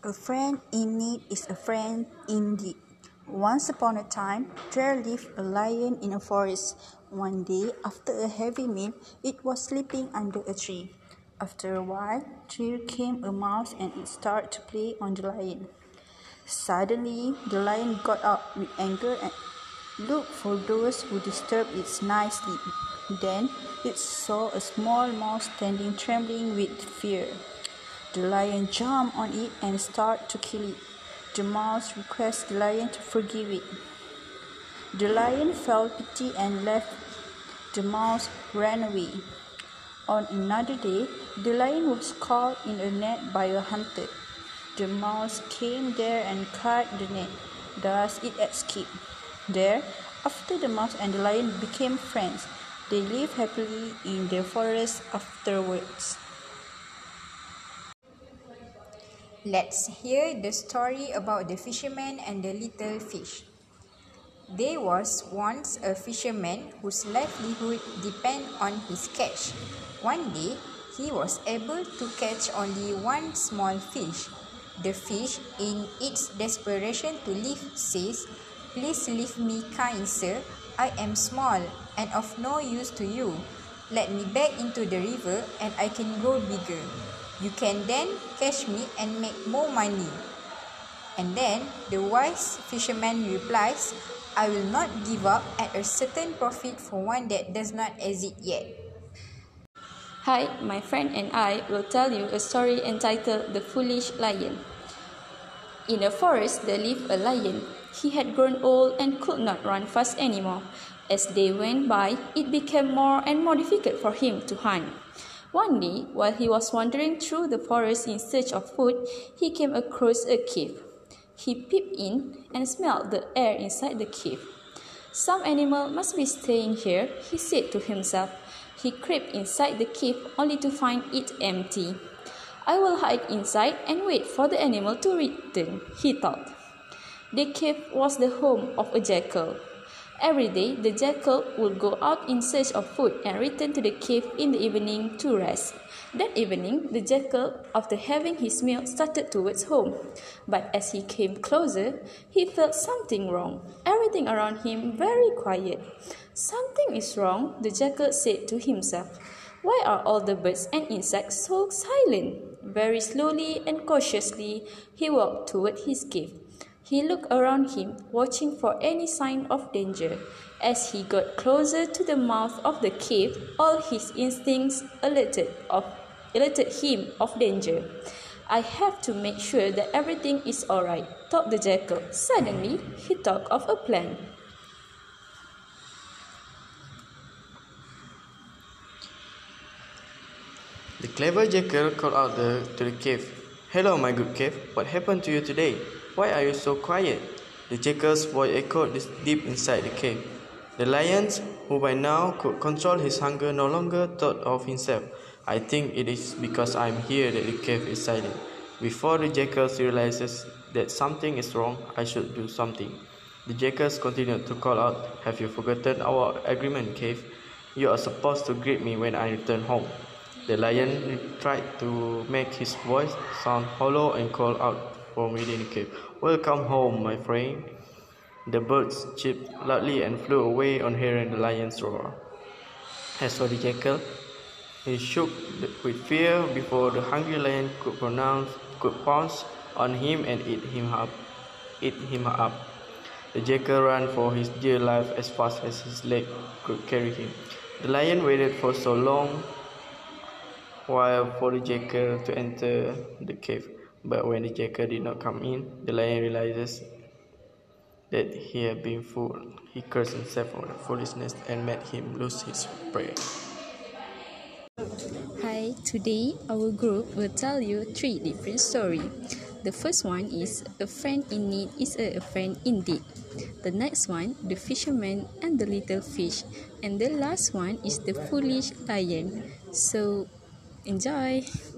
A friend in need is a friend indeed. Once upon a time, there lived a lion in a forest. One day, after a heavy meal, it was sleeping under a tree. After a while, there came a mouse and it started to play on the lion. Suddenly, the lion got up with anger and looked for those who disturbed its nice sleep. Then it saw a small mouse standing trembling with fear. The lion jumped on it and started to kill it. The mouse requested the lion to forgive it. The lion felt pity and left. The mouse ran away. On another day, the lion was caught in a net by a hunter. The mouse came there and cut the net. Thus it escaped. There, after the mouse and the lion became friends, they lived happily in the forest afterwards. Let's hear the story about the fisherman and the little fish. There was once a fisherman whose livelihood depended on his catch. One day, he was able to catch only one small fish. The fish, in its desperation to live, says, "Please leave me, kind sir. I am small and of no use to you. Let me back into the river and I can grow bigger. You can then catch me and make more money." And then the wise fisherman replies, "I will not give up at a certain profit for one that does not exist yet." Hi, my friend and I will tell you a story entitled The Foolish Lion. In a forest there lived a lion. He had grown old and could not run fast anymore. As they went by, it became more and more difficult for him to hunt. One day, while he was wandering through the forest in search of food, he came across a cave. He peeped in and smelled the air inside the cave. "Some animal must be staying here," he said to himself. He crept inside the cave only to find it empty. "I will hide inside and wait for the animal to return," he thought. The cave was the home of a jackal. Every day, the jackal would go out in search of food and return to the cave in the evening to rest. That evening, the jackal, after having his meal, started towards home. But as he came closer, he felt something wrong. Everything around him very quiet. "Something is wrong," the jackal said to himself. "Why are all the birds and insects so silent?" Very slowly and cautiously, he walked toward his cave. He looked around him, watching for any sign of danger. As he got closer to the mouth of the cave, all his instincts alerted him of danger. "I have to make sure that everything is all right," thought the jackal. Suddenly, he thought of a plan. The clever jackal called out to the cave. "Hello, my good cave. What happened to you today? Why are you so quiet?" The jackal's voice echoed deep inside the cave. The lion, who by now could control his hunger, no longer thought of himself. "I think it is because I am here that the cave is silent. Before the jackal realizes that something is wrong, I should do something." The jackals continued to call out, "Have you forgotten our agreement, cave? You are supposed to greet me when I return home." The lion tried to make his voice sound hollow and called out from within the cave, "Welcome home, my friend." The birds chirped loudly and flew away on hearing the lion's roar. As for the jackal, he shook with fear before the hungry lion could pounce on him and eat him up. The jackal ran for his dear life as fast as his leg could carry him. The lion waited for so long while for the jackal to enter the cave. But when the jackal did not come in, the lion realizes that he had been fooled. He cursed himself for foolishness and made him lose his prey. Hi, today our group will tell you 3 different stories. The first one is "A friend in need is a friend indeed." The next one, "The fisherman and the little fish." And the last one is "The foolish lion." So, enjoy!